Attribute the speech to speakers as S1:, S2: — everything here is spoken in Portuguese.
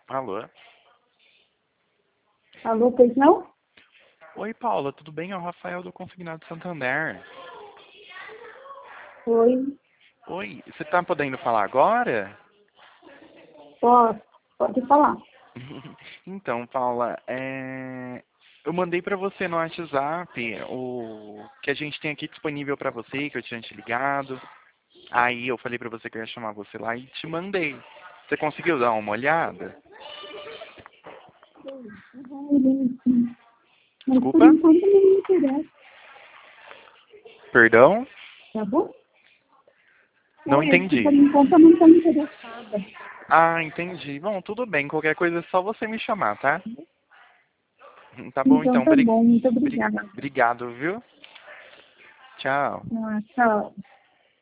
S1: Alô?
S2: Alô, pois não?
S1: Oi, Paula, tudo bem? É o Rafael do Consignado Santander.
S2: Oi,
S1: Oi, você tá podendo falar agora?
S2: posso? Pode falar.
S1: Então, Paula, eu mandei pra você no WhatsApp o que a gente tem aqui disponível pra você, que eu tinha te ligado. Aí eu falei pra você que eu ia chamar você lá e te mandei. Você conseguiu dar uma olhada?
S2: Mas por
S1: Desculpa?
S2: enquanto não me interessa,
S1: Perdão?
S2: tá bom?
S1: Não
S2: É que por
S1: entendi.
S2: enquanto eu não estou interessada.
S1: Ah, entendi. Bom, tudo bem. Qualquer coisa é só você me chamar, tá? Tá bom,
S2: Então
S1: então.
S2: tá bom, muito obrigada.
S1: Obrigado, viu? Tchau.
S2: Tchau.